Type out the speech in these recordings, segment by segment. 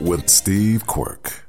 with Steve Quirk.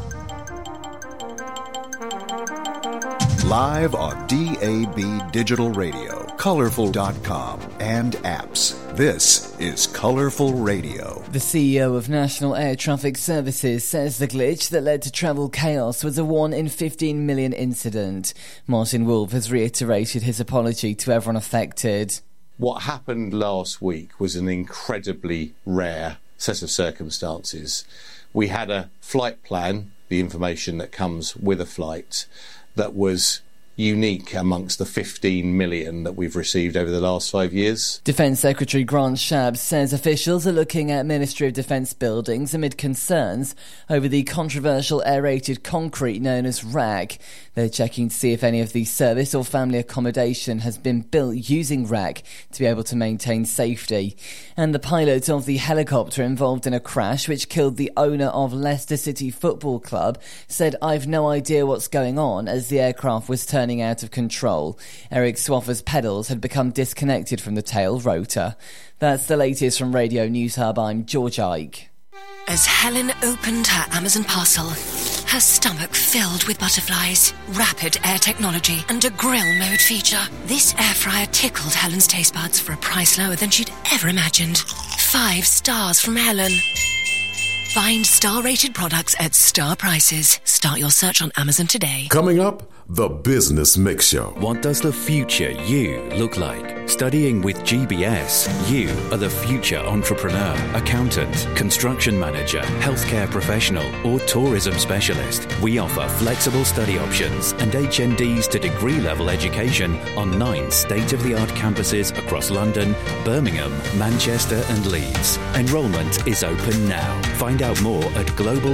Live on DAB Digital Radio, Colorful.com, and apps. This is Colorful Radio. The CEO of National Air Traffic Services says the glitch that led to travel chaos was a 1 in 15 million incident. Martin Wolf has reiterated his apology to everyone affected. What happened last week was an incredibly rare set of circumstances. We had a flight plan, the information that comes with a flight, that was unique amongst the 15 million that we've received over the last 5 years. Defence Secretary Grant Shapps says officials are looking at Ministry of Defence buildings amid concerns over the controversial aerated concrete known as RAC. They're checking to see if any of the service or family accommodation has been built using RAC to be able to maintain safety. And the pilot of the helicopter involved in a crash which killed the owner of Leicester City Football Club said, "I've no idea what's going on," as the aircraft was turning out of control. Eric Swaffer's pedals had become disconnected from the tail rotor. That's the latest from Radio News Hub. I'm George Ike. As Helen opened her Amazon parcel, her stomach filled with butterflies, rapid air technology and a grill mode feature. This air fryer tickled Helen's taste buds for a price lower than she'd ever imagined. 5 stars from Helen. Find star-rated products at star prices. Start your search on Amazon today. Coming up, the Business Mix Show. What does the future you look like? Studying with GBS, you are the future entrepreneur, accountant, construction manager, healthcare professional, or tourism specialist. We offer flexible study options and HNDs to degree-level education on 9 state-of-the-art campuses across London, Birmingham, Manchester and Leeds. Enrolment is open now. Find out more at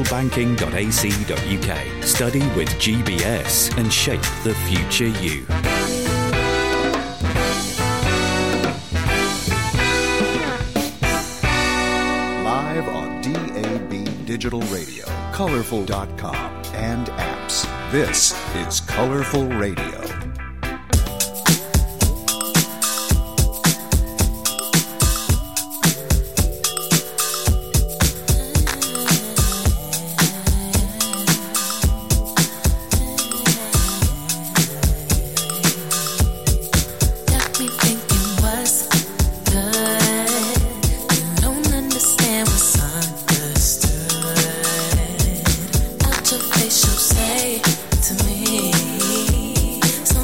globalbanking.ac.uk. Study with GBS and shape the future you. Live on DAB Digital Radio, Colorful.com, and apps. This is Colorful Radio. Say to me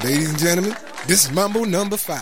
Ladies and gentlemen, this is Mambo number 5.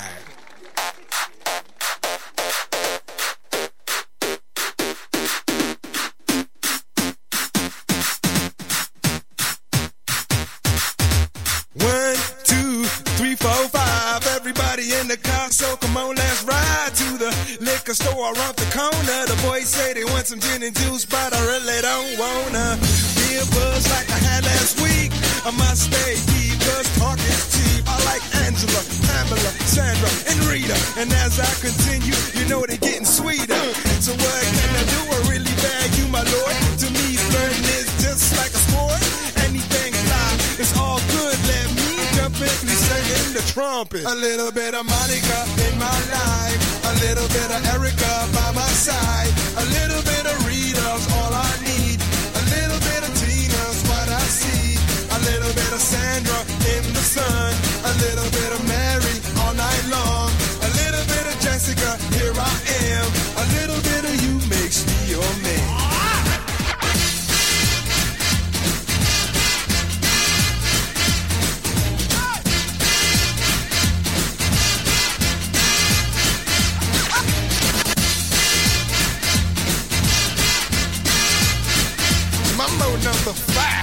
One, two, three, four, five. Everybody in the car, so come on, let's ride to the liquor store around the corner. The boys say they want some gin and juice, but I really don't wanna be a buzz like I had last week. I must stay deep, cause talk is cheap. I like Angela, Pamela, Sandra, and Rita. And as I continue, you know they're getting sweeter. So what can I do? I really bag you, my lord. To me, flirting is just like a sport. Anything fly, it's all good. Let me jump in, please sing in the trumpet. A little bit of Monica in my life. A little bit of Erica by my side. A little bit of Rita's all I need. A little bit of Tina's what I see. A little bit of Sandra in the sun. A little bit of Mary all night long. A little bit of Jessica, here I am. A little bit of you makes me your man. Mambo number 5.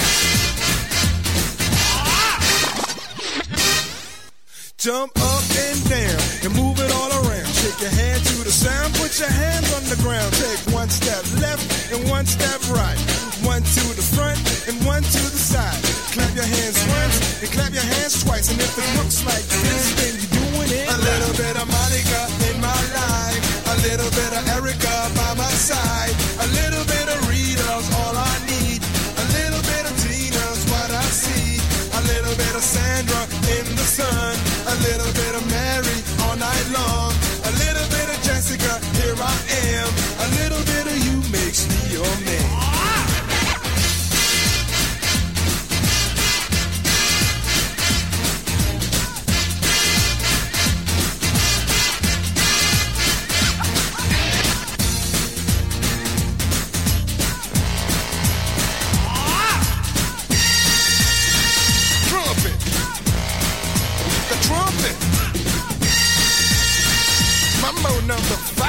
Jump up and down and move it all around. Shake your hand to the sound, put your hands on the ground. Take one step left and one step right. One to the front and one to the side. Clap your hands once and clap your hands twice. And if it looks like this, then you're doing it. A little bit of Monica in my life. A little bit of Erica by my side. A little bit of Rita's all I need. A little bit of Tina's what I see. A little bit of Sandra in the sun. A little bit of Mary all night long. A little bit of Jessica, here I am. A little bit of you makes me your man. Mambo number 5.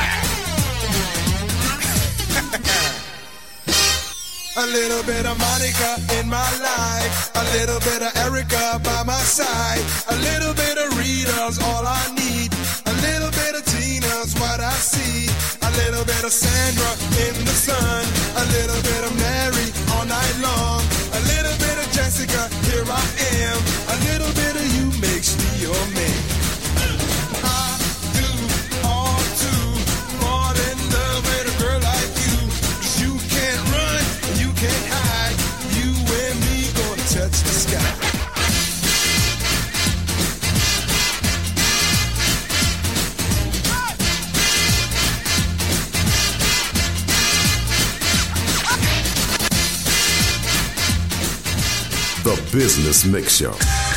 A little bit of Monica in my life. A little bit of Erica by my side. A little bit of Rita's all I need. A little bit of Tina's what I see. A little bit of Sandra in the sun. A little bit of Mary all night long. A little bit of Jessica, here I am. A little bit of you makes me your man. Touch the sky. The Business Mix Show.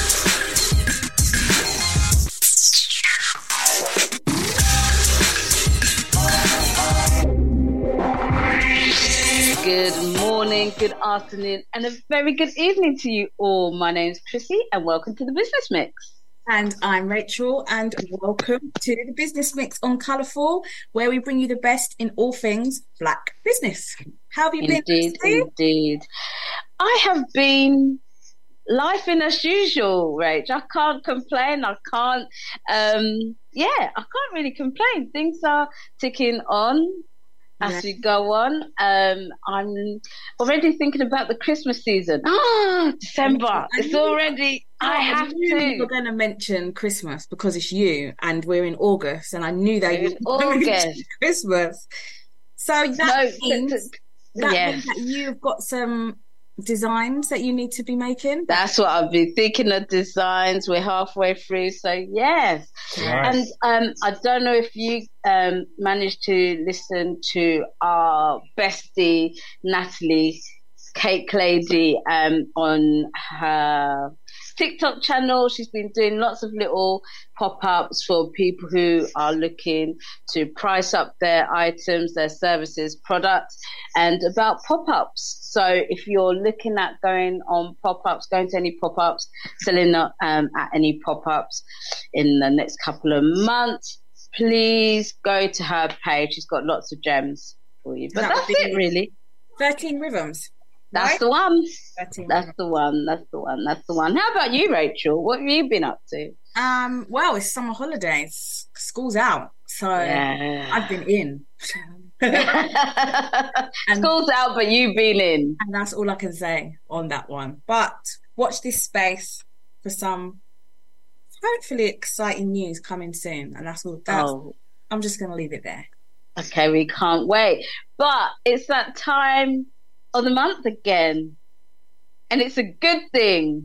Good morning, good afternoon, and a very good evening to you all. My name's Chrissy, and welcome to the Business Mix. And I'm Rachel, and welcome to the Business Mix on Colourful, where we bring you the best in all things Black business. How have you been? Indeed. I have been lifing as usual, Rach. I can't complain. I can't really complain. Things are ticking on as we go on. I'm already thinking about the Christmas season. December. It's already... I have to. We're going to mention Christmas because it's you, and we're in August, and I knew that you were going to mention Christmas. So that means that you've got some designs that you need to be making. That's what I've been thinking of, designs. We're halfway through, so yes. Nice. And I don't know if you managed to listen to our bestie Natalie Cake Lady on her TikTok channel. She's been doing lots of little pop-ups for people who are looking to price up their items, their services, products, and about pop-ups. So if you're looking at going on pop-ups, going to any pop-ups, selling at any pop-ups in the next couple of months, please go to her page. She's got lots of gems for you. But that's it, really. 13 Rhythms. That's right? the one. 13 That's Rhythms. the one. That's the one. That's the one. How about you, Rachel? What have you been up to? Well, it's summer holidays. School's out. So I've been in. School's out, but you've been in. And that's all I can say on that one. But watch this space for some hopefully exciting news coming soon. And that's all. I'm just going to leave it there. Okay, we can't wait. But it's that time of the month again. And it's a good thing.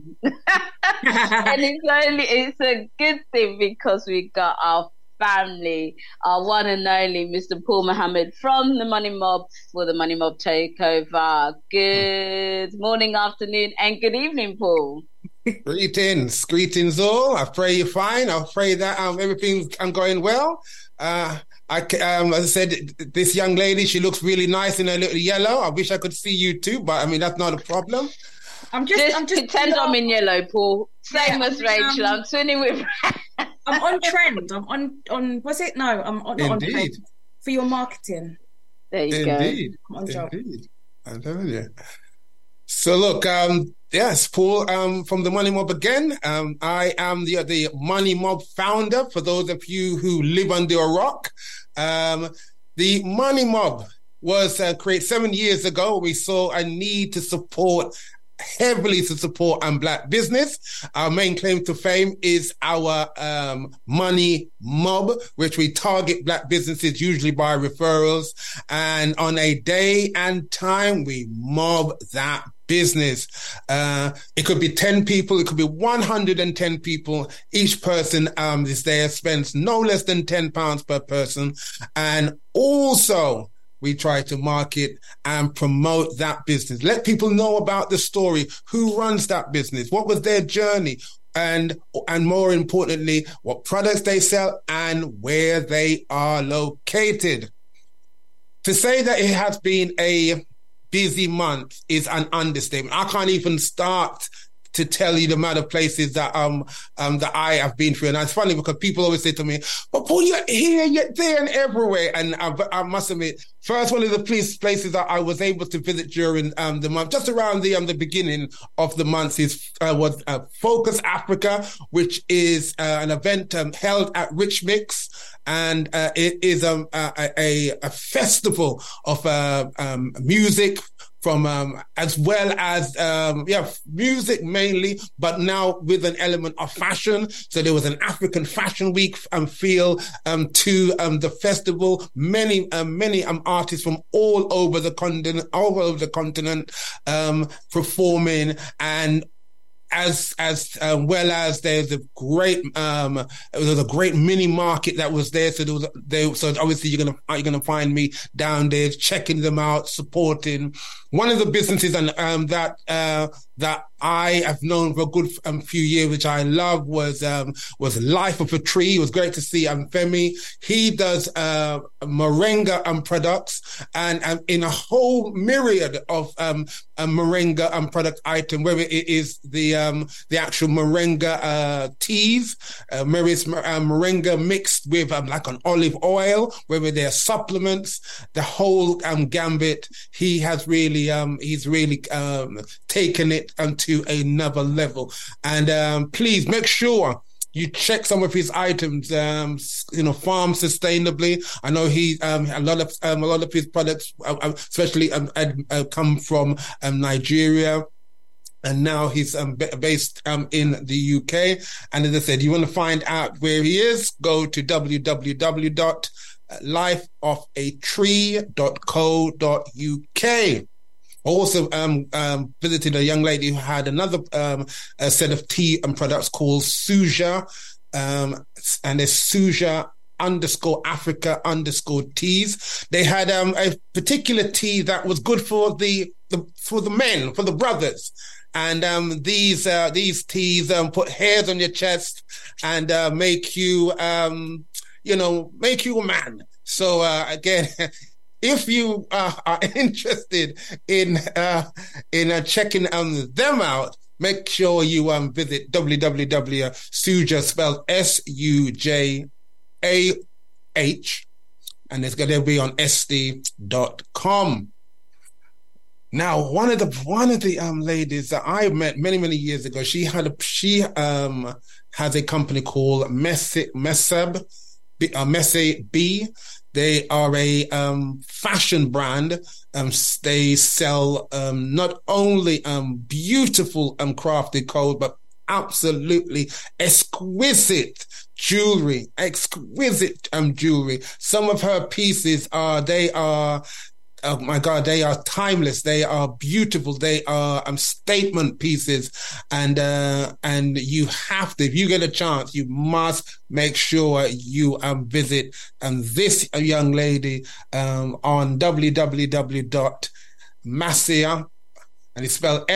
And it's a good thing because we got our family, our one and only Mr. Paul Mohammed from the Money Mob for the Money Mob Takeover. Good morning, afternoon, and good evening, Paul. Greetings all. I pray you're fine. I pray that everything's going well. As I said, this young lady, she looks really nice in her little yellow. I wish I could see you too, but I mean that's not a problem. I'm just pretend I'm in yellow, Paul. Same as Rachel. I'm twinning with. I'm on trend. I'm on. Was it? No, I'm on. Not on trend for your marketing. There you go. I'm on job. I tell you. So look, yes, Paul, from the Money Mob again. I am the Money Mob founder. For those of you who live under a rock, the Money Mob was created 7 years ago. We saw a need to heavily support Black business. Our main claim to fame is our Money Mob, which we target Black businesses usually by referrals, and on a day and time we mob that business. It could be 10 people, it could be 110 people. Each person is there, spends no less than £10 per person, and also we try to market and promote that business. Let people know about the story, who runs that business, what was their journey, and more importantly, what products they sell and where they are located. To say that it has been a busy month is an understatement. I can't even start to tell you the amount of places that that I have been through. And it's funny because people always say to me, "But Paul, you're here, you're there, and everywhere." And I must admit, first one of the places that I was able to visit during the month, just around the beginning of the month, was Focus Africa, which is an event held at Rich Mix. And it is a festival of music from as well as music mainly, but now with an element of fashion. So there was an African Fashion Week feel to the festival. Many artists from all over the continent performing, and as well as there's a great mini market that was there. So obviously you're gonna find me down there checking them out, supporting. One of the businesses that I have known for a good few years, which I love, was Life of a Tree. It was great to see Femi. He does moringa products and in a whole myriad of moringa product item, whether it is the actual moringa teas, whether it's moringa mixed with like an olive oil, whether they're supplements, the whole gambit. He has really taken it to another level. And please make sure you check some of his items, farm sustainably. I know he a lot of his products, especially come from Nigeria. And now he's based in the UK. And as I said, you want to find out where he is, go to www.lifeofatree.co.uk. Also visited a young lady who had another a set of tea and products called Suja, and it's Suja _Africa _teas. They had a particular tea that was good for the men, for the brothers. And these teas put hairs on your chest and make you make you a man. So again, if you are interested in checking them out, make sure you visit www.sujah, spelled SUJAH, and it's going to be on sd.com. Now, one of the ladies that I met many years ago, she has a company called Messe B. They are a fashion brand. They sell not only beautiful crafted clothes, but absolutely exquisite jewelry. Some of her pieces are oh my God, they are timeless. They are beautiful. They are statement pieces. And you have to, if you get a chance, you must make sure you visit this young lady on www.massia, and it's spelled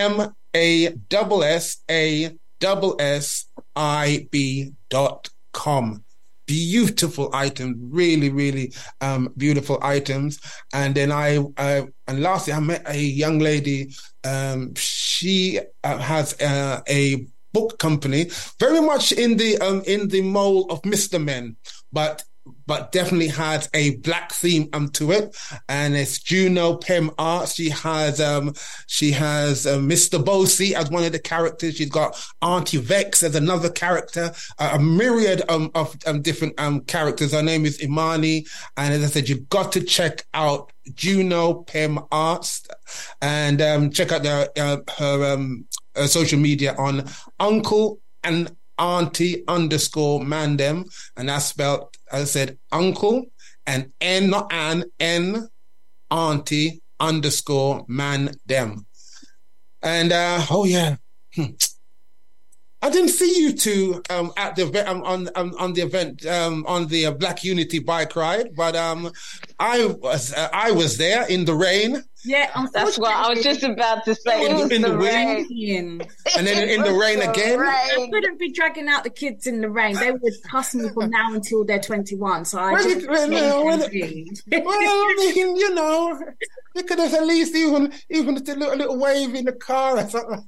MASSASSIB.com. Beautiful items, really beautiful items. And then and lastly, I met a young lady. She has a book company, very much in the mold of Mr. Men, but definitely has a black theme to it, and it's Juno Pem Art. She has Mr. Bosi as one of the characters. She's got Auntie Vex as another character, a myriad of different characters. Her name is Imani, and as I said, you've got to check out Juno Pem Arts, and check out her social media on Uncle and Auntie _Mandem, and that's spelled, as I said, Uncle and N, not N, Auntie _Mandem. And oh yeah, I didn't see you two at the on the event on the Black Unity bike ride, but I was there in the rain. Yeah, that's what I was just about to say. In the rain, and then in the rain again. I couldn't be dragging out the kids in the rain. They would cuss me from now until they're 21. So I just you could have at least even a little wave in the car or something.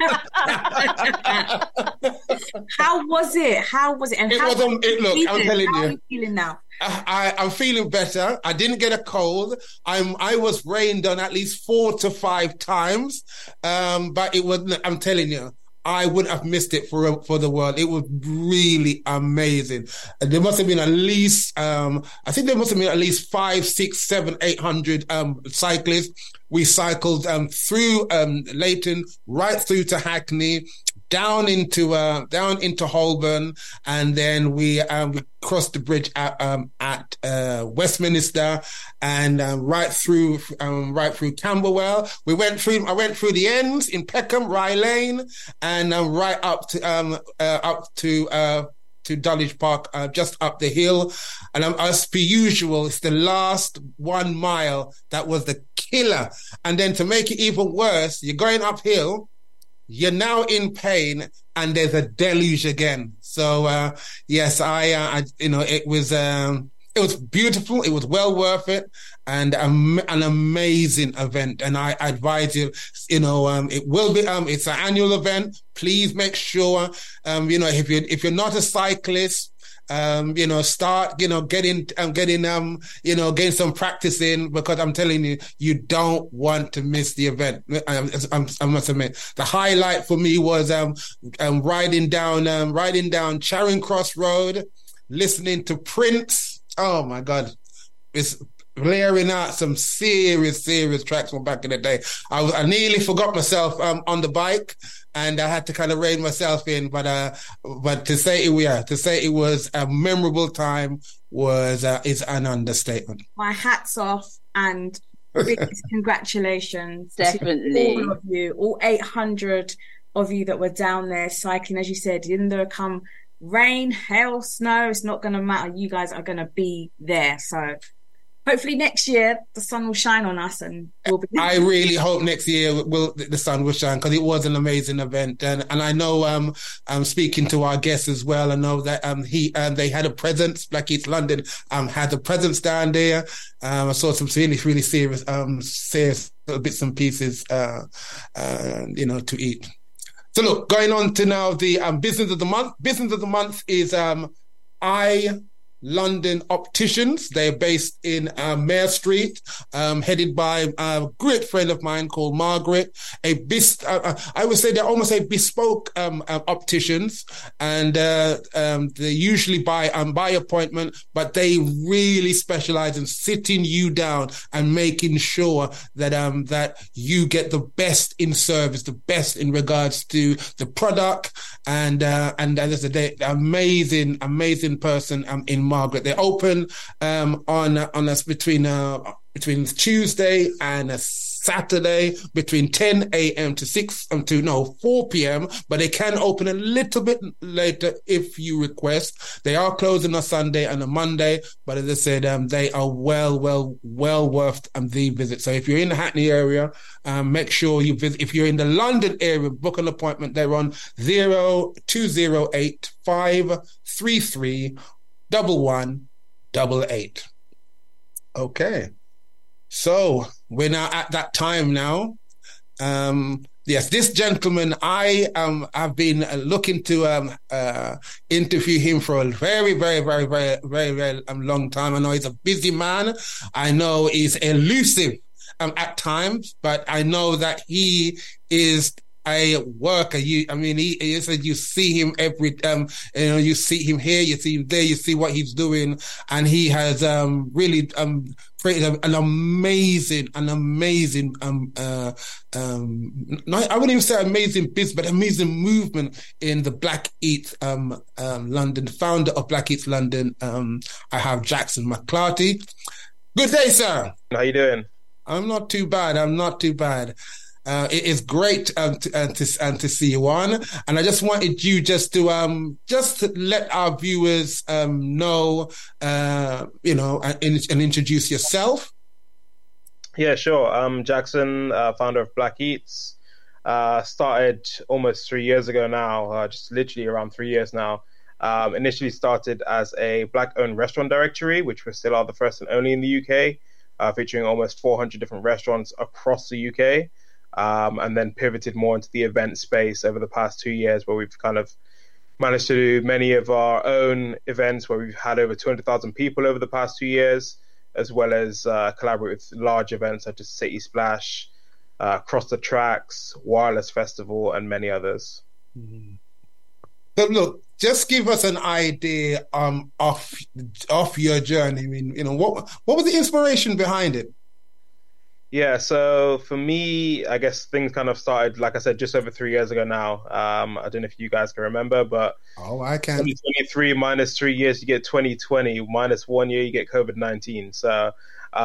How was it? And I'm telling you, how are you feeling now? I'm feeling better. I didn't get a cold. I was rained on at least 4 to 5 times. But it was, I'm telling you, I wouldn't have missed it for the world. It was really amazing. There must have been at least, I think there must have been at least 5, 6, 7, 800 cyclists. We cycled through Leighton, right through to Hackney, down into Holborn, and then we crossed the bridge at Westminster, and right through Camberwell. I went through the ends in Peckham, Rye Lane, and right up to Dulwich Park, just up the hill. And as per usual, it's the last 1 mile that was the killer. And then to make it even worse, you're going uphill, you're now in pain, and there's a deluge again. So yes, it was beautiful. It was well worth it, and an amazing event. And I advise you, it will be it's an annual event. Please make sure if you're not a cyclist, start, getting some practice in, because I'm telling you, you don't want to miss the event. I must admit, the highlight for me was riding down Charing Cross Road, listening to Prince. Oh my God, it's blaring out some serious tracks from back in the day. I nearly forgot myself on the bike, and I had to kind of rein myself in. But to say it was a memorable time is an understatement. My hat's off, and biggest congratulations definitely to all of you, all 800 of you that were down there cycling. As you said, didn't there come rain, hail, snow? It's not going to matter. You guys are going to be there. So hopefully next year the sun will shine on us and we'll be. I really hope next year the sun will shine, because it was an amazing event, and I know I'm speaking to our guests as well. I know that they had a presence. Black Eats London had a presence down there. I saw some really serious bits and pieces, to eat. So look, going on to now the business of the month. Business of the month is London Opticians. They're based in Mare Street, headed by a great friend of mine called Margaret. I would say they're almost a bespoke opticians, and they usually by appointment, but they really specialize in sitting you down and making sure that that you get the best in service, the best in regards to the product, and as I said, they're amazing person in Margaret. They're open on us between Tuesday and Saturday between 10 a.m. to 4 p.m. But they can open a little bit later if you request. They are closing on Sunday and a Monday, but as I said, they are well worth the visit. So if you're in the Hackney area, make sure you visit. If you're in the London area, book an appointment. They're on 0208 533 1188. Okay. So we're now at that time now. Yes, this gentleman, I've been looking to interview him for a very long time. I know he's a busy man. I know he's elusive at times, but I know that he is a worker. You see him every, you see him here, you see him there, you see what he's doing, and he has really created an amazing. I wouldn't even say amazing business, but amazing movement in the Black Eats London. Founder of Black Eats London, I have Jackson McClarty. Good day, sir. How you doing? I'm not too bad. It is great to see you on, and I just wanted you just to let our viewers know, and introduce yourself. Yeah, sure. I'm Jackson, founder of Black Eats. Started almost 3 years ago now, just literally around 3 years now. Initially started as a Black-owned restaurant directory, which we still are the first and only in the UK, featuring almost 400 different restaurants across the UK. And then pivoted more into the event space over the past 2 years, where we've kind of managed to do many of our own events, where we've had over 200,000 people over the past 2 years, as well as collaborate with large events such as City Splash, Cross the Tracks, Wireless Festival, and many others. Mm-hmm. So look, just give us an idea of your journey. I mean, what was the inspiration behind it? Yeah, so for me, I guess things kind of started, like I said, just over 3 years ago now. I don't know if you guys can remember, but I can. 2023 minus 3 years, you get 2020, minus 1 year, you get COVID-19. So,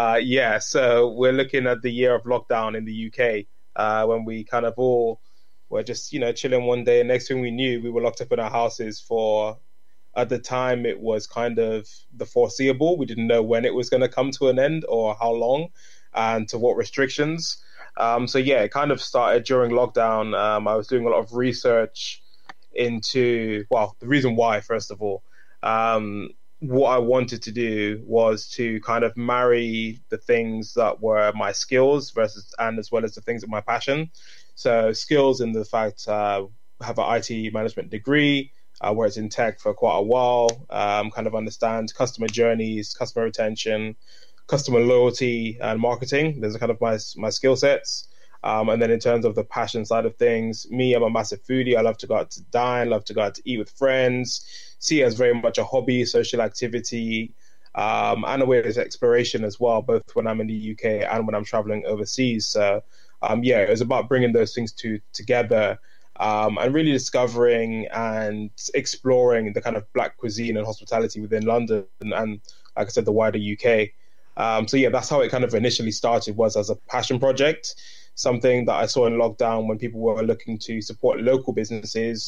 so we're looking at the year of lockdown in the UK, when we kind of all were just, chilling one day, and next thing we knew, we were locked up in our houses for, at the time, it was kind of the foreseeable. We didn't know when it was going to come to an end or how long, and to what restrictions. It kind of started during lockdown. I was doing a lot of research into, the reason why, first of all. What I wanted to do was to kind of marry the things that were my skills as well as the things that my passion. So skills in the fact I have an IT management degree, worked in tech for quite a while, kind of understand customer journeys, customer retention, customer loyalty and marketing. Those are kind of my skill sets. And then in terms of the passion side of things, I'm a massive foodie. I love to go out to dine, love to go out to eat with friends, see it as very much a hobby, social activity, and a way of exploration as well, both when I'm in the UK and when I'm traveling overseas. So, it was about bringing those things together, and really discovering and exploring the kind of Black cuisine and hospitality within London and, like I said, the wider UK. That's how it kind of initially started, was as a passion project, something that I saw in lockdown when people were looking to support local businesses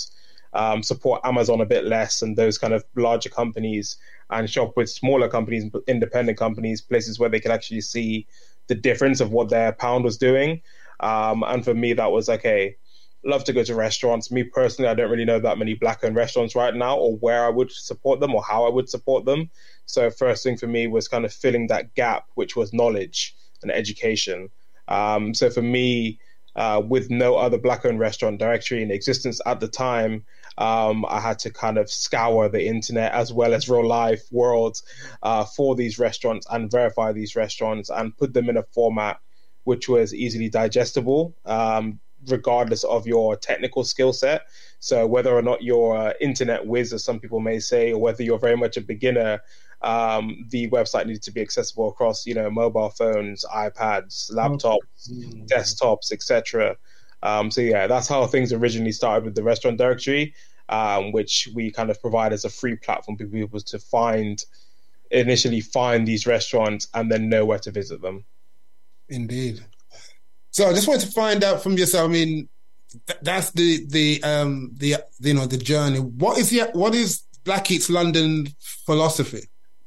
support Amazon a bit less and those kind of larger companies, and shop with smaller companies, independent companies, places where they could actually see the difference of what their pound was doing. And for me, that was okay. Love to go to restaurants. Me personally, I don't really know that many Black-owned restaurants right now, or where I would support them or how I would support them. So first thing for me was kind of filling that gap, which was knowledge and education. So for me, with no other Black-owned restaurant directory in existence at the time, I had to kind of scour the internet as well as real life worlds for these restaurants and verify these restaurants and put them in a format which was easily digestible, regardless of your technical skill set. So whether or not you're internet whiz, as some people may say, or whether you're very much a beginner, the website needed to be accessible across, mobile phones, iPads, laptops, desktops, etc. So yeah, that's how things originally started with the restaurant directory, which we kind of provide as a free platform for people to initially find these restaurants and then know where to visit them. Indeed. So I just wanted to find out from yourself. I mean, that's the journey. What is Black Eats London philosophy?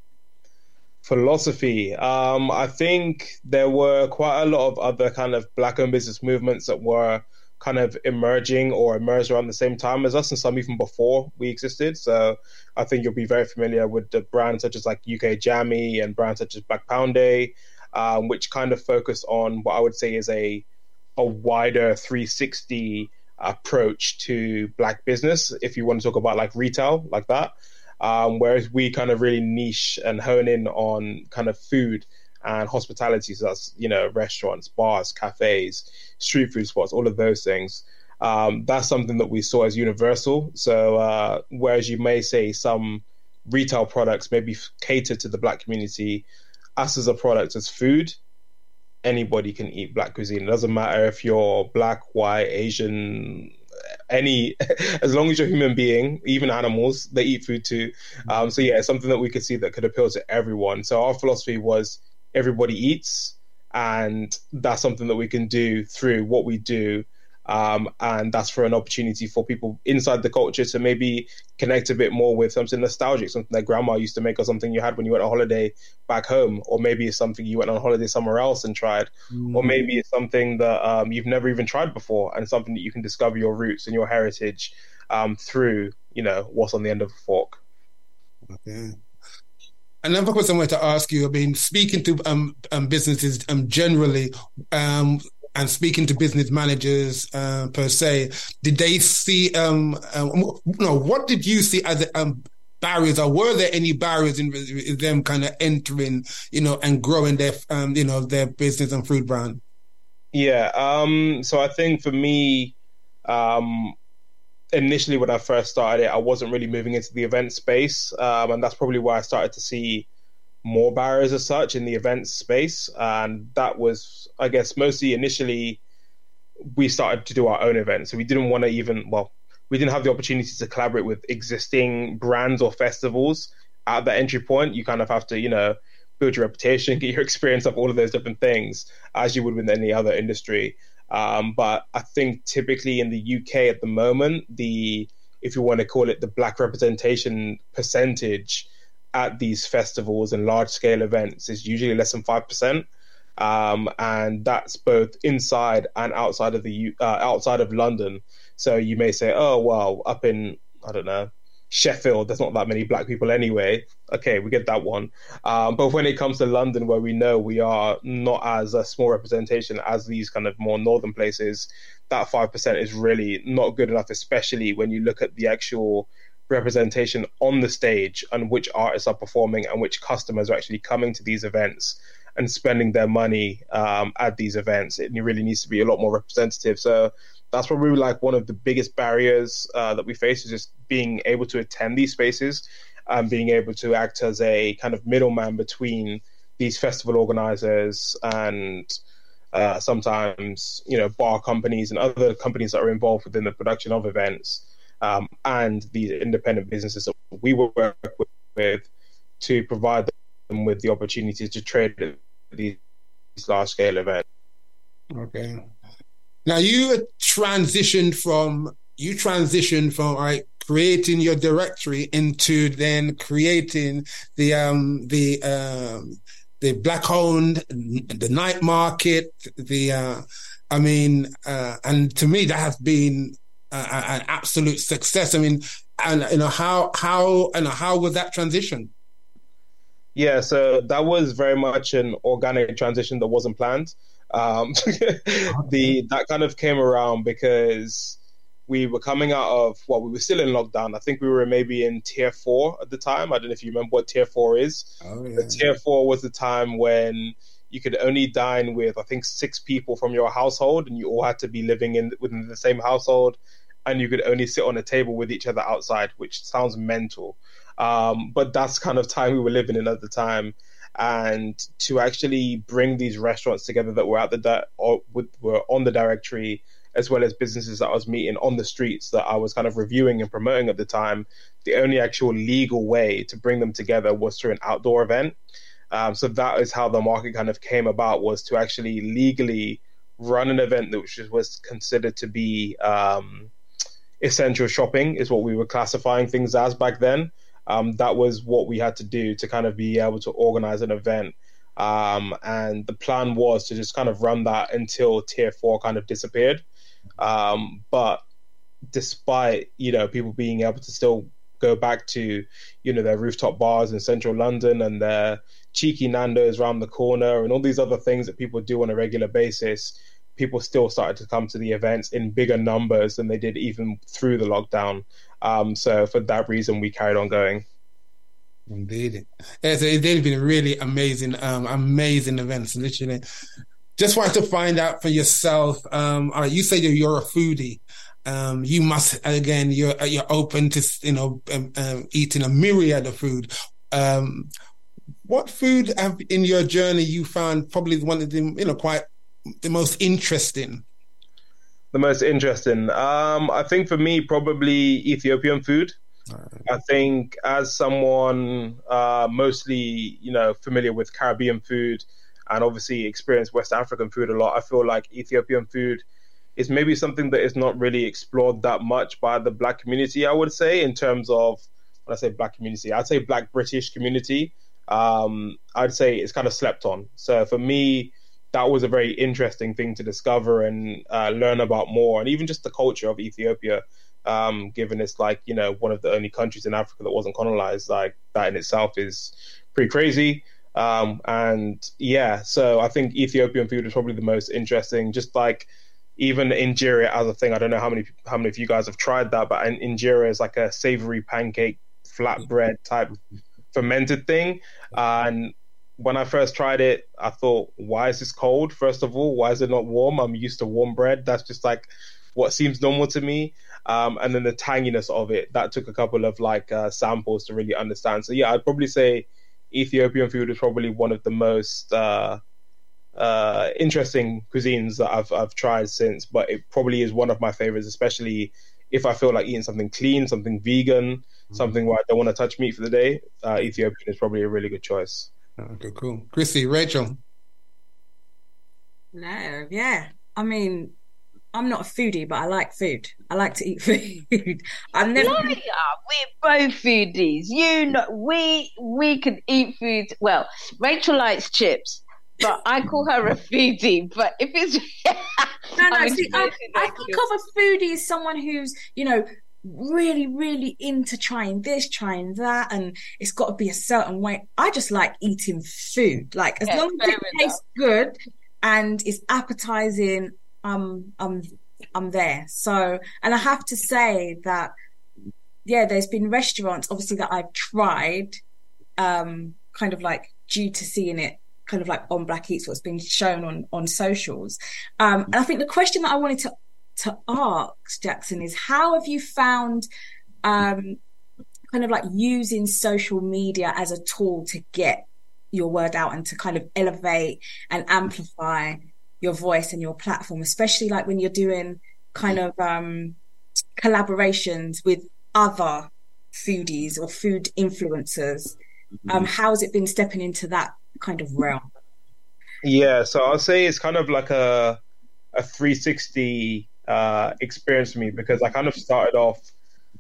Philosophy. I think there were quite a lot of other kind of Black-owned business movements that were kind of emerging or emerged around the same time as us, and some even before we existed. So I think you'll be very familiar with the brands such as like UK Jammy and brands such as Black Pound Day, which kind of focus on what I would say is a wider 360 approach to Black business, if you want to talk about like retail like that. Whereas we kind of really niche and hone in on kind of food and hospitality. So that's, restaurants, bars, cafes, street food spots, all of those things. That's something that we saw as universal. So whereas you may say some retail products maybe cater to the Black community, us as a product, as food, anybody can eat Black cuisine. It doesn't matter if you're Black, white, Asian, as long as you're a human being, even animals, they eat food too. So yeah, it's something that we could see that could appeal to everyone. So our philosophy was everybody eats, and that's something that we can do through what we do. And that's for an opportunity for people inside the culture to maybe connect a bit more with something nostalgic, something that grandma used to make, or something you had when you went on holiday back home, or maybe it's something you went on holiday somewhere else and tried, or maybe it's something that you've never even tried before, and something that you can discover your roots and your heritage through, what's on the end of a fork. Okay. Another question I wanted to ask you, I mean, speaking to businesses generally, and speaking to business managers per se, did they see? What did you see as barriers, or were there any barriers in them kind of entering, and growing their, their business and food brand? Yeah. So I think for me, initially when I first started it, I wasn't really moving into the event space, and that's probably why I started to see more barriers as such in the event space. And that was, I guess, mostly initially we started to do our own events. So we didn't want to we didn't have the opportunity to collaborate with existing brands or festivals at that entry point. You kind of have to, build your reputation, get your experience of all of those different things as you would with any other industry. But I think typically in the UK at the moment, if you want to call it the Black representation percentage at these festivals and large scale events, is usually less than 5%. And that's both inside and outside of London. So you may say, oh, well, up in, I don't know, Sheffield, there's not that many Black people anyway. Okay, we get that one. But when it comes to London, where we know we are not as a small representation as these kind of more northern places, that 5% is really not good enough, especially when you look at the actual representation on the stage and which artists are performing and which customers are actually coming to these events and spending their money at these events. It really needs to be a lot more representative. So that's probably like one of the biggest barriers that we face, is just being able to attend these spaces and being able to act as a kind of middleman between these festival organizers and sometimes, bar companies and other companies that are involved within the production of events, and these independent businesses that we work with to provide them with the opportunity to trade at these large-scale events. Okay. Now you transitioned from creating your directory into then creating the black-owned, the night market, and to me that has been an absolute success. I mean, and how was that transition? Yeah, so that was very much an organic transition that wasn't planned. That kind of came around because we were coming out of, we were still in lockdown. I think we were maybe in tier 4 at the time. I don't know if you remember what tier 4 is. Oh, yeah. But tier 4 was the time when you could only dine with, I think, 6 people from your household, and you all had to be living within the same household, and you could only sit on a table with each other outside, which sounds mental. But that's kind of time we were living in at the time. And to actually bring these restaurants together that were were on the directory, as well as businesses that I was meeting on the streets that I was kind of reviewing and promoting at the time, the only actual legal way to bring them together was through an outdoor event. So that is how the market kind of came about, was to actually legally run an event that was considered to be essential shopping, is what we were classifying things as back then. That was what we had to do to kind of be able to organize an event. And the plan was to just kind of run that until tier 4 kind of disappeared. But despite, people being able to still go back to, their rooftop bars in central London and their cheeky Nando's around the corner and all these other things that people do on a regular basis, people still started to come to the events in bigger numbers than they did even through the lockdown. So for that reason, we carried on going. Indeed. They've been really amazing events, literally. Just wanted to find out for yourself, you say that you're a foodie. You must, again, you're open to, eating a myriad of food. What food in your journey you found probably one of them, quite the most interesting? The most interesting. I think for me, probably Ethiopian food. I think as someone mostly, familiar with Caribbean food and obviously experienced West African food a lot, I feel like Ethiopian food is maybe something that is not really explored that much by the Black community, I would say, in terms of, when I say Black community, I'd say Black British community. I'd say it's kind of slept on. So for me, that was a very interesting thing to discover and learn about more, and even just the culture of Ethiopia, given it's like, one of the only countries in Africa that wasn't colonized. Like, that in itself is pretty crazy. And yeah, so I think Ethiopian food is probably the most interesting. Just like even injera as a thing, I don't know how many of you guys have tried that, but injera is like a savory pancake, flatbread type fermented thing. And when I first tried it, I thought, why is this cold? First of all, why is it not warm? I'm used to warm bread. That's just like what seems normal to me. And then the tanginess of it, that took a couple of samples to really understand. So yeah, I'd probably say Ethiopian food is probably one of the most interesting cuisines that I've tried since, but it probably is one of my favorites, especially if I feel like eating something clean, something vegan, something where I don't want to touch meat for the day. Ethiopian is probably a really good choice. Okay, cool. Chrissy, Rachel? No, yeah. I mean, I'm not a foodie, but I like food. I like to eat food. I've never. We're both foodies. We can eat food. Well, Rachel likes chips, but I call her a foodie. But if it's I think of a foodie as someone who's, really, really into trying this, trying that, and it's got to be a certain way. I just like eating food. Like, as long as it tastes good and is appetizing, I'm there. So, and I have to say that, yeah, there's been restaurants obviously that I've tried, kind of like due to seeing it kind of like on Black Eats, what's been shown on socials. And I think the question that I wanted to ask, Jackson, is how have you found kind of like using social media as a tool to get your word out and to kind of elevate and amplify your voice and your platform, especially like when you're doing kind of collaborations with other foodies or food influencers? How has it been stepping into that kind of realm? Yeah, so I'll say it's kind of like a 360 experience for me, because I kind of started off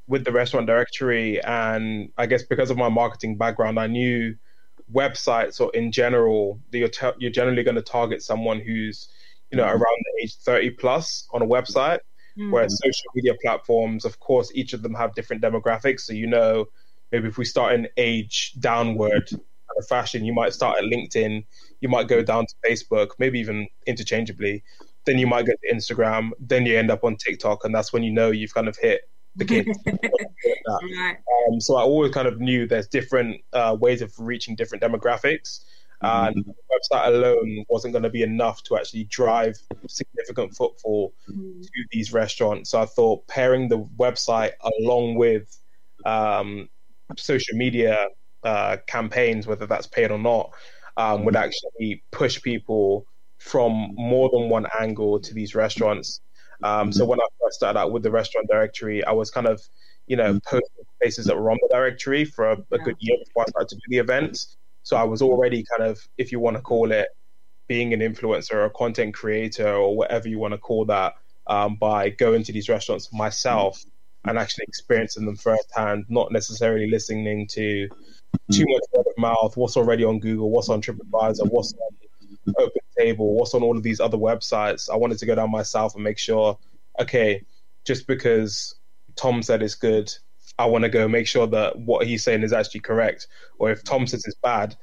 with the restaurant directory, and I guess because of my marketing background, I knew websites, or in general, you're generally going to target someone who's, around the age 30 plus on a website. Whereas social media platforms, of course, each of them have different demographics. So, maybe if we start in age downward kind of fashion, you might start at LinkedIn, you might go down to Facebook, maybe even interchangeably. Then you might go to Instagram, then you end up on TikTok, and that's when you've kind of hit the kids. So I always kind of knew there's different ways of reaching different demographics. And the website alone wasn't going to be enough to actually drive significant footfall to these restaurants. So I thought pairing the website along with social media campaigns, whether that's paid or not, would actually push people from more than one angle to these restaurants. So when I first started out with the restaurant directory, I was kind of, posting places that were on the directory for a good year before I started to do the events. So I was already kind of, if you want to call it, being an influencer or a content creator or whatever you want to call that, by going to these restaurants myself and actually experiencing them firsthand, not necessarily listening to too much word of mouth, what's already on Google, what's on TripAdvisor, what's on Open Table, what's on all of these other websites. I wanted to go down myself and make sure, okay, just because Tom said it's good, I want to go make sure that what he's saying is actually correct. Or if Tom says it's bad,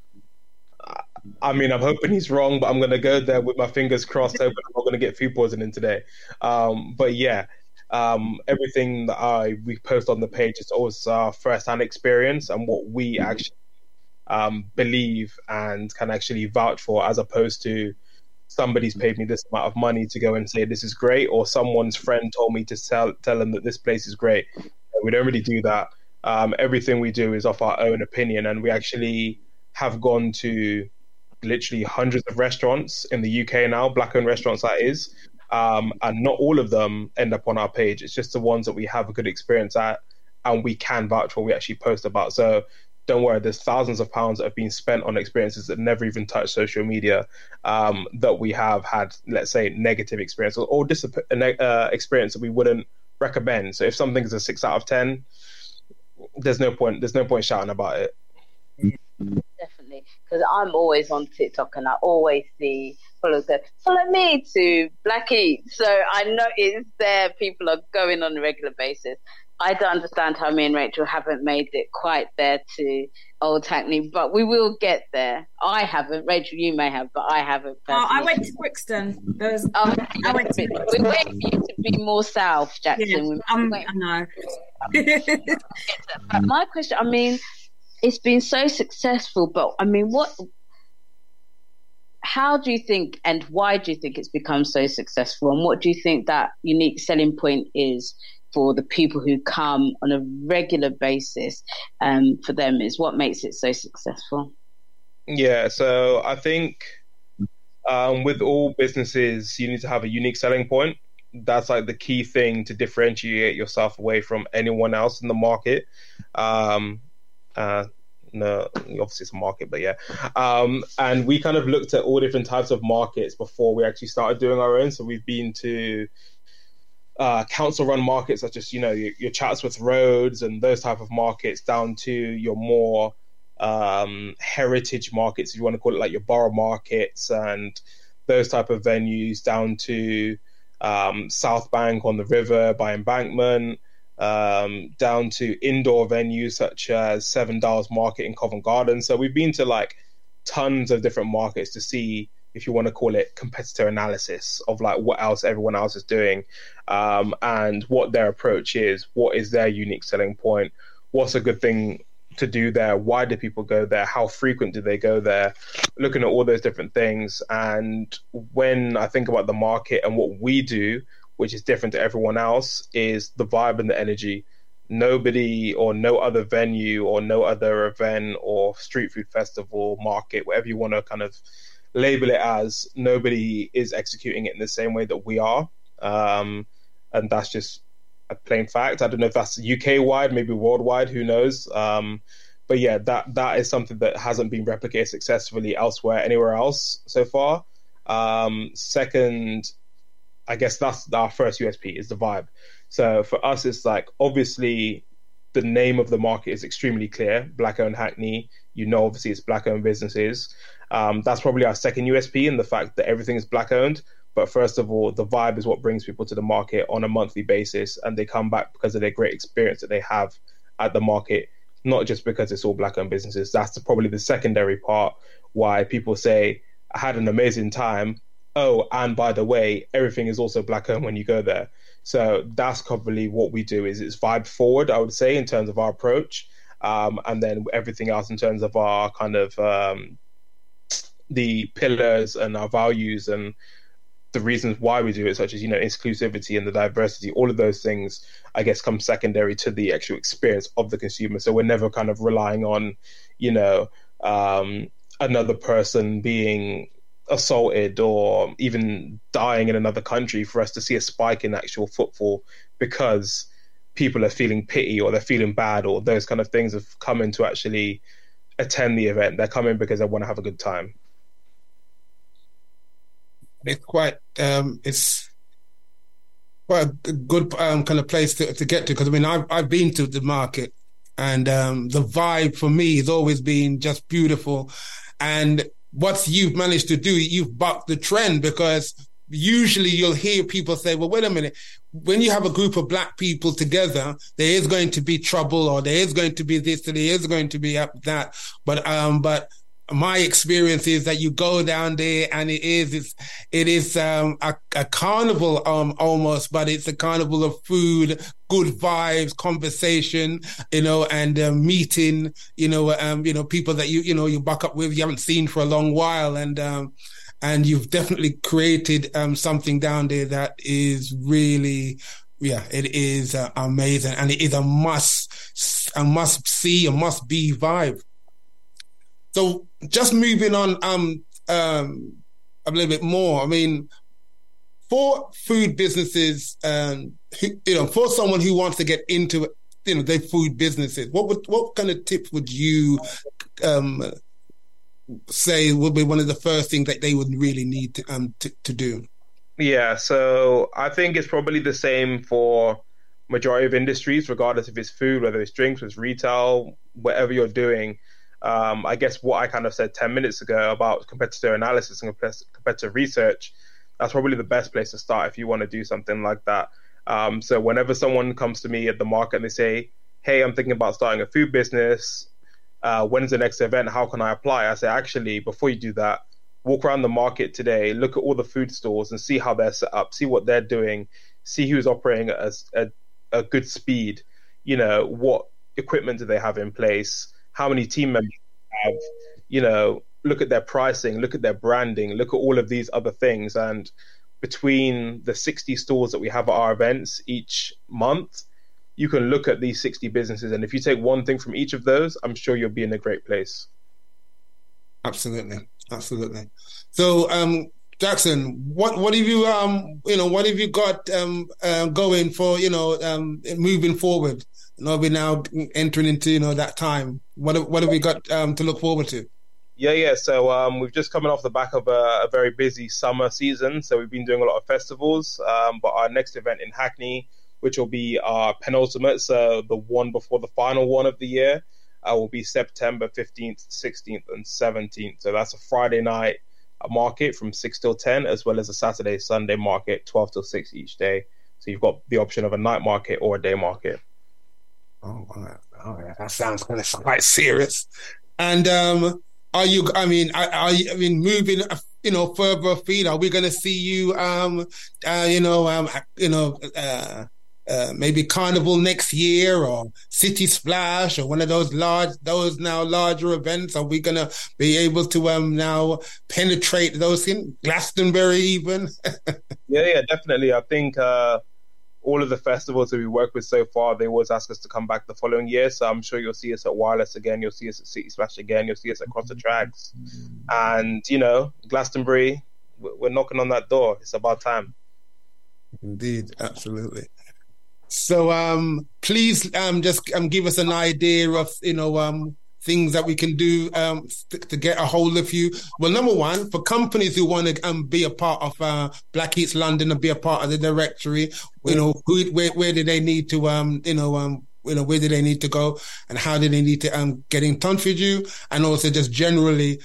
I'm hoping he's wrong, but I'm going to go there with my fingers crossed, hoping I'm not going to get food poisoning today. But yeah, everything that we post on the page is always our first-hand experience and what we actually believe and can actually vouch for, as opposed to somebody's paid me this amount of money to go and say this is great, or someone's friend told me to tell them that this place is great. We don't really do that. Everything we do is off our own opinion, and we actually have gone to literally hundreds of restaurants in the UK now, black-owned restaurants that is, and not all of them end up on our page. It's just the ones that we have a good experience at and we can vouch for, we actually post about. So don't worry, there's thousands of pounds that have been spent on experiences that never even touched social media, that we have had, let's say, negative experience or experience that we wouldn't recommend. So if something is a 6 out of 10, there's no point shouting about it. Definitely, because I'm always on TikTok and I always see follow me to Black Eat. So I know it's there. People are going on a regular basis. I don't understand how me and Rachel haven't made it quite there to Old Hackney, but we will get there. I haven't. Rachel, you may have, but I haven't. I went to Brixton. I went to Brixton. We're waiting for you to be more south, Jackson. Yeah, I know. My question, it's been so successful, but how do you think and why do you think it's become so successful? And what do you think that unique selling point is for the people who come on a regular basis? For them, is what makes it so successful? Yeah, so I think with all businesses, you need to have a unique selling point. That's like the key thing to differentiate yourself away from anyone else in the market. No, obviously it's a market, but yeah. And we kind of looked at all different types of markets before we actually started doing our own. So we've been to council-run markets such as, your Chatsworth Roads and those type of markets, down to your more heritage markets, if you want to call it, like your borough markets and those type of venues, down to South Bank on the river by Embankment, down to indoor venues such as Seven Dials Market in Covent Garden. So we've been to like tons of different markets to see, if you want to call it, competitor analysis of like what else everyone else is doing, and what their approach is, what is their unique selling point, what's a good thing to do there, why do people go there, how frequent do they go there, looking at all those different things. And when I think about the market and what we do, which is different to everyone else, is the vibe and the energy. Nobody or no other venue or no other event or street food festival, market, whatever you want to kind of label it as, nobody is executing it in the same way that we are. And that's just a plain fact. I don't know if that's UK wide, maybe worldwide, who knows? But yeah, that is something that hasn't been replicated successfully elsewhere, anywhere else so far. Second, I guess that's our first USP, is the vibe. So for us, it's like, obviously the name of the market is extremely clear, Black-owned Hackney. Obviously it's Black-owned businesses. That's probably our second USP, in the fact that everything is Black-owned. But first of all, the vibe is what brings people to the market on a monthly basis, and they come back because of their great experience that they have at the market, not just because it's all Black-owned businesses. That's probably the secondary part why people say, I had an amazing time. Oh, and by the way, everything is also Black-owned when you go there. So that's probably what we do, is it's vibe forward, I would say, in terms of our approach. And then everything else in terms of our kind of the pillars and our values and the reasons why we do it, such as, inclusivity and the diversity, all of those things, I guess, come secondary to the actual experience of the consumer. So we're never kind of relying on, another person being assaulted or even dying in another country for us to see a spike in actual footfall because people are feeling pity or they're feeling bad, or those kind of things have come in to actually attend the event. They're coming because they want to have a good time. It's quite a good kind of place to get to, because I mean I've been to the market, and the vibe for me has always been just beautiful. And what you've managed to do, you've bucked the trend, because usually you'll hear people say, well, wait a minute, when you have a group of Black people together, there is going to be trouble, or there is going to be this, or there is going to be that. But my experience is that you go down there and it is a carnival almost, but it's a carnival of food, good vibes, conversation, and meeting, people that you buck up with, you haven't seen for a long while, and you've definitely created something down there that is really, it is amazing, and it is a must see, a must be vibe. So just moving on a little bit more, I mean, for food businesses, for someone who wants to get into their food businesses, what kind of tips would you say would be one of the first things that they would really need to do? Yeah, so I think it's probably the same for majority of industries, regardless if it's food, whether it's drinks, whether it's retail, whatever you're doing. I guess what I kind of said 10 minutes ago about competitor analysis and competitor research, that's probably the best place to start if you want to do something like that. So whenever someone comes to me at the market and they say, hey, I'm thinking about starting a food business, when's the next event? How can I apply? I say, actually, before you do that, walk around the market today, look at all the food stores and see how they're set up, see what they're doing, see who's operating at a good speed, what equipment do they have in place, how many team members have, look at their pricing, look at their branding, look at all of these other things. And between the 60 stores that we have at our events each month, you can look at these 60 businesses. And if you take one thing from each of those, I'm sure you'll be in a great place. Absolutely. So, Jackson, what have you, what have you got going for, moving forward? We're now entering into, that time. What have we got to look forward to? Yeah. So we've just coming off the back of a very busy summer season. So we've been doing a lot of festivals. But our next event in Hackney, which will be our penultimate, so the one before the final one of the year, will be September 15th, 16th, and 17th. So that's a Friday night market from 6 till 10, as well as a Saturday, Sunday market, 12 till 6 each day. So you've got the option of a night market or a day market. Oh, yeah, that sounds kind of quite serious. And are you moving, further afield? Are we going to see you, maybe Carnival next year, or City Splash, or one of those larger events? Are we going to be able to now penetrate those in Glastonbury even? Yeah, definitely. I think all of the festivals that we work with so far, they always ask us to come back the following year. So I'm sure you'll see us at Wireless again. You'll see us at City Splash again. You'll see us across the tracks. And, Glastonbury, we're knocking on that door. It's about time. Indeed. Absolutely. So please just give us an idea of, things that we can do to get a hold of you? Well, number one, for companies who want to be a part of Black Eats London and be a part of the directory, where do they need to where do they need to go, and how do they need to get in touch with you, and also just generally,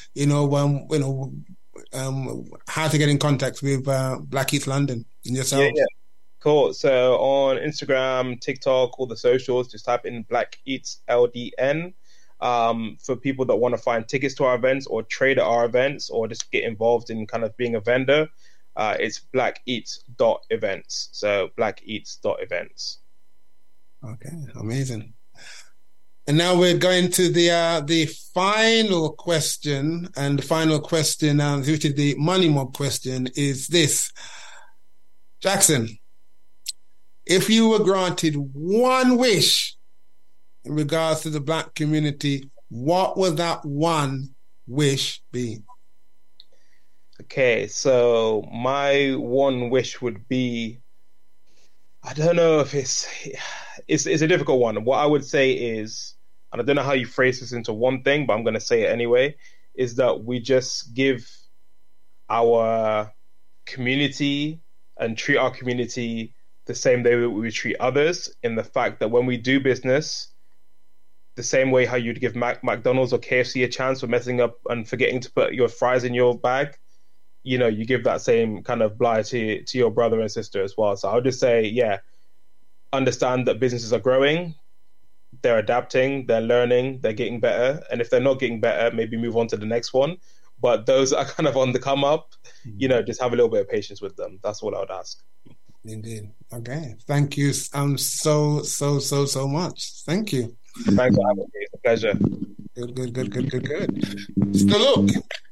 how to get in contact with Black Eats London and yourself. Yeah. Cool. So on Instagram, TikTok, all the socials, just type in Black Eats LDN. For people that want to find tickets to our events or trade at our events or just get involved in kind of being a vendor, it's blackeats.events. So blackeats.events. Okay, amazing. And now we're going to the final question, and the final question, which is the Money Mob question, is this. Jackson, if you were granted one wish in regards to the Black community, what would that one wish be? Okay, so my one wish would be, I don't know if it's a difficult one. What I would say is, and I don't know how you phrase this into one thing, but I'm going to say it anyway, is that we just give our community and treat our community the same way we treat others, in the fact that when we do business, the same way how you'd give McDonald's or KFC a chance for messing up and forgetting to put your fries in your bag, you give that same kind of blight to your brother and sister as well. So I would just say, understand that businesses are growing, they're adapting, they're learning, they're getting better. And if they're not getting better, maybe move on to the next one. But those are kind of on the come up, just have a little bit of patience with them. That's all I would ask. Indeed. Okay. Thank you so much. Thank you. Thanks for having me. It's a pleasure. Good. So look,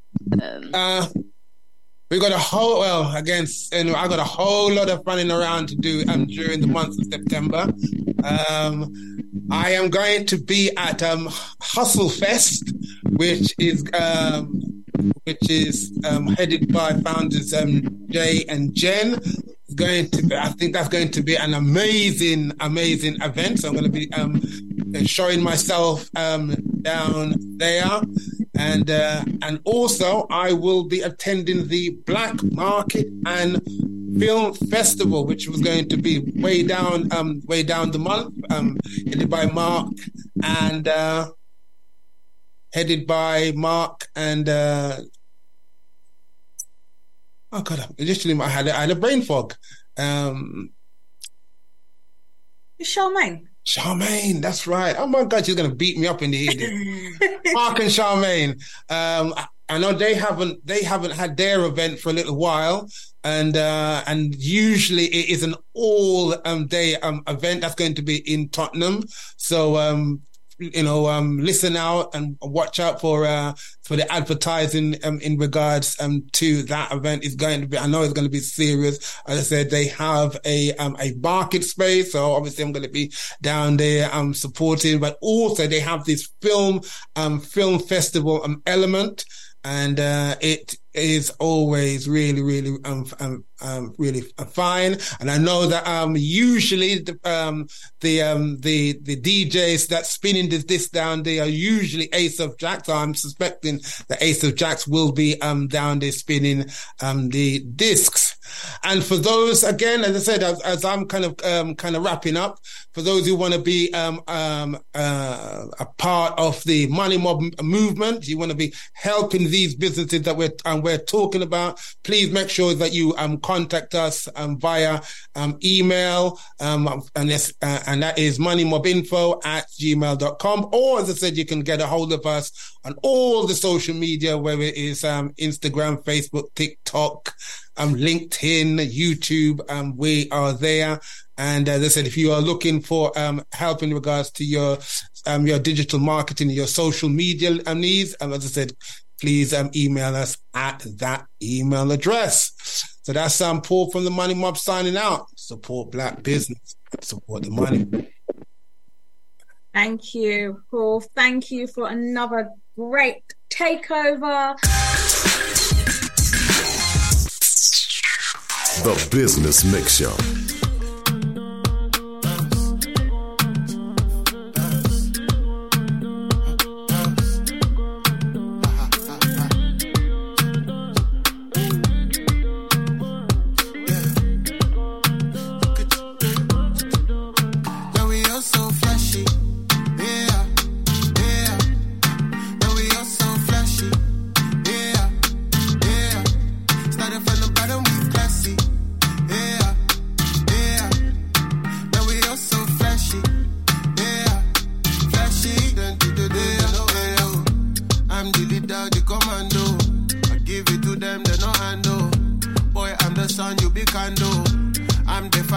we got I got a whole lot of running around to do during the month of September. I am going to be at Hustle Fest, which is headed by founders Jay and Jen. I think that's going to be an amazing event. So I'm going to be showing myself down there, and also I will be attending the Black Market and Film Festival, which was going to be way down the month, headed by Mark and oh God, literally I had a brain fog. Charmaine, that's right. Oh my God, she's gonna beat me up in the ear. Mark and Charmaine. I know they haven't had their event for a little while, and usually it is an all day event that's going to be in Tottenham. So listen out and watch out for the advertising in regards to that event. Is going to be, I know it's going to be serious. As I said, they have a market space, so obviously I'm going to be down there supporting, but also they have this film festival element, and it is always really really fine. And I know that usually the DJs that spinning this down there are usually Ace of Jacks. So I'm suspecting that Ace of Jacks will be down there spinning the discs. And for those, again, as I said, as I'm kind of wrapping up, for those who want to be a part of the Money Mob movement, you want to be helping these businesses that we're talking about, please make sure that you contact us via email, and that is moneymobinfo@gmail.com, or as I said, you can get a hold of us on all the social media, whether it is Instagram, Facebook, TikTok, LinkedIn, YouTube. We are there. And as I said, if you are looking for help in regards to your digital marketing, your social media needs, as I said, please email us at that email address. So that's Paul from the Money Mob signing out. Support Black business. Support the money. Thank you, Paul. Thank you for another great takeover. The Business Mix Show.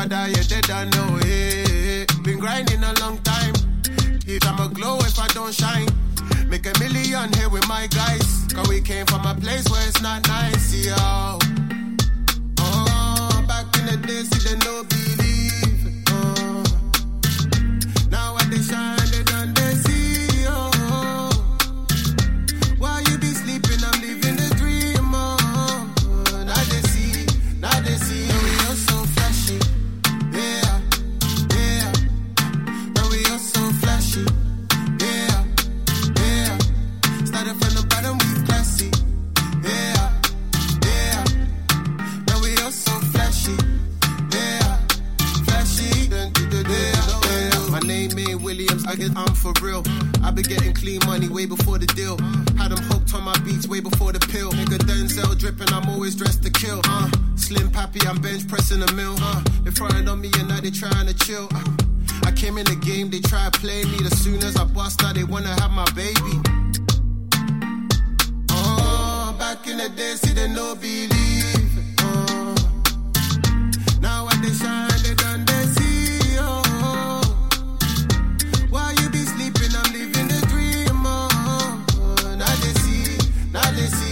father, yeah, they don't know it. Been grinding a long time. If I'm a glow if I don't shine. Make $1 million here with my guys. Cause we came from a place where it's not nice, yo. Oh, back in the days, see they no believe. Now when they shine, they done they see, oh. While you be sleeping, I'm living the dream, oh. Now they see, oh, we are so flashy, yeah, yeah. Now we are so flashy, yeah, yeah. Started from the bottom, we classy, yeah, yeah. Now we are so flashy, yeah, flashy, yeah. My name ain't Williams, I guess I'm for real. I been getting clean money way before the deal. Had them hooked on my beats way before the pill. Nigga Denzel dripping, I'm always dressed to kill. Slim Pappy, I'm bench pressing a mill. They fronted on me and now they trying to chill. I came in the game, they try to play me. As soon as I bust out, they wanna have my baby. Back in the day, see they no believe. Now when they shine, they done they see, oh. While you be sleeping, I'm living the dream, oh. Now they see, now they see.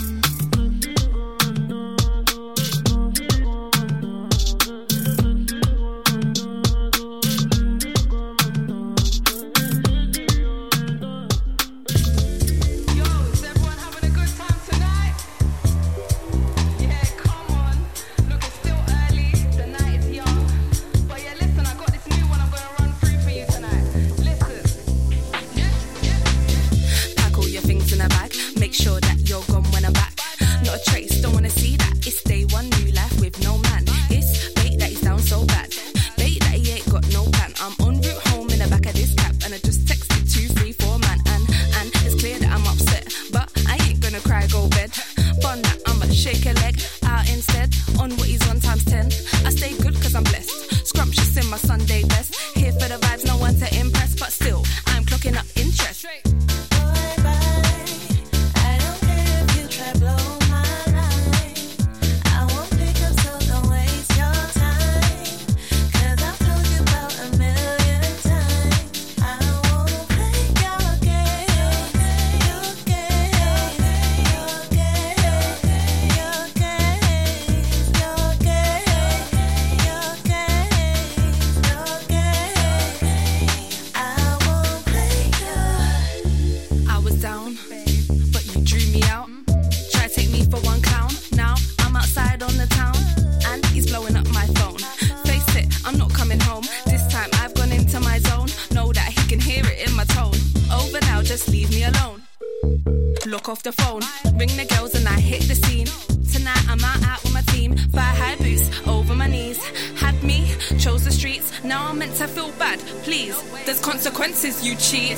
Off the phone, ring the girls and I hit the scene. Tonight I'm out with my team. Fire high boots over my knees. Had me, chose the streets. Now I'm meant to feel bad. Please, there's consequences, you cheat.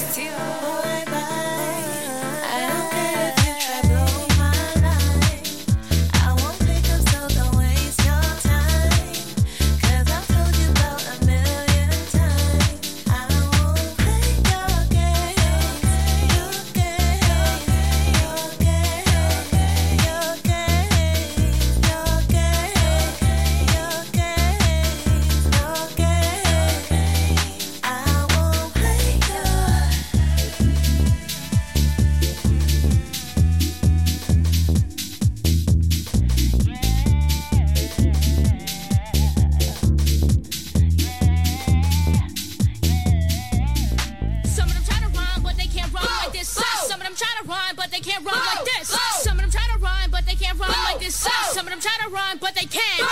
Some of them try to rhyme, but they can't.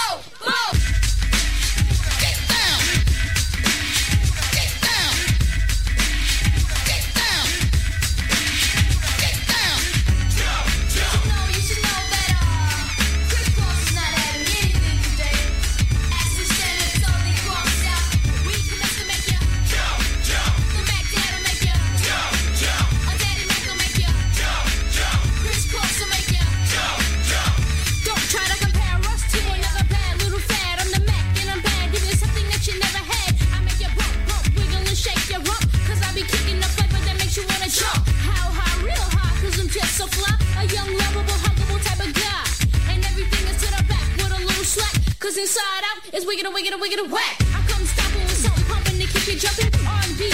Don't try to compare us to another bad little fad. whack. I come stopping with something pumping to keep you jumping. R&B